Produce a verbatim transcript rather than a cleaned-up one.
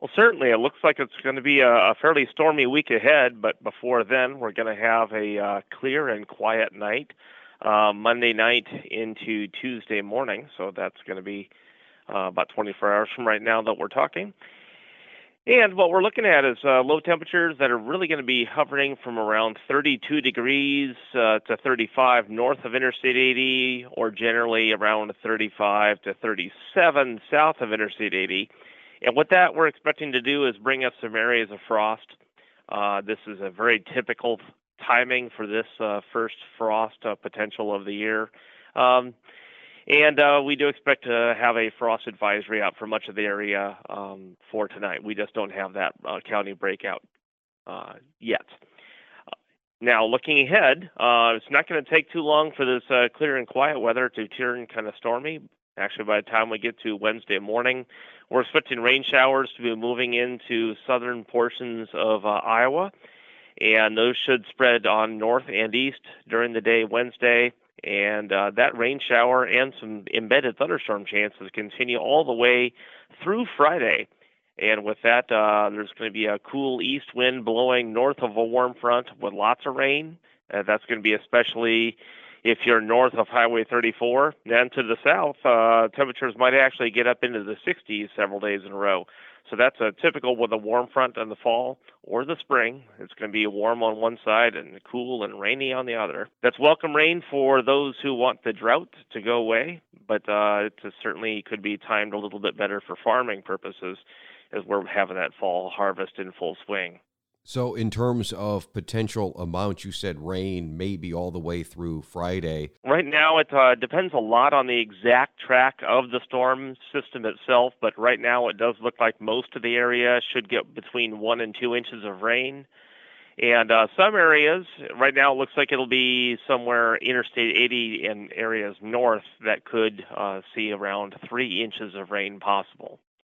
Well, certainly, it looks like it's going to be a, a fairly stormy week ahead, but before then, we're going to have a uh, clear and quiet night, uh, Monday night into Tuesday morning. So that's going to be uh, about twenty-four hours from right now that we're talking. And what we're looking at is uh, low temperatures that are really going to be hovering from around thirty-two degrees uh, to thirty-five north of Interstate eighty, or generally around thirty-five to thirty-seven south of Interstate eighty. And what that we're expecting to do is bring us some areas of frost. Uh, this is a very typical timing for this uh, first frost uh, potential of the year. Um, and uh, we do expect to have a frost advisory out for much of the area um, for tonight. We just don't have that uh, county breakout uh, yet. Now, looking ahead, uh, it's not going to take too long for this uh, clear and quiet weather to turn kind of stormy. Actually, by the time we get to Wednesday morning, we're expecting rain showers to be moving into southern portions of uh, Iowa, and those should spread on north and east during the day Wednesday. And uh, that rain shower and some embedded thunderstorm chances continue all the way through Friday. And with that, uh, there's going to be a cool east wind blowing north of a warm front with lots of rain. Uh, that's going to be especially if you're north of Highway thirty-four. Then to the south, uh, temperatures might actually get up into the sixties several days in a row. So that's a typical with a warm front in the fall or the spring. It's going to be warm on one side and cool and rainy on the other. That's welcome rain for those who want the drought to go away, but uh, it certainly could be timed a little bit better for farming purposes as we're having that fall harvest in full swing. So in terms of potential amount, you said rain maybe all the way through Friday. Right now, it uh, depends a lot on the exact track of the storm system itself, but right now it does look like most of the area should get between one and two inches of rain. And uh, some areas, right now it looks like it'll be somewhere Interstate eighty and areas north that could uh, see around three inches of rain possible.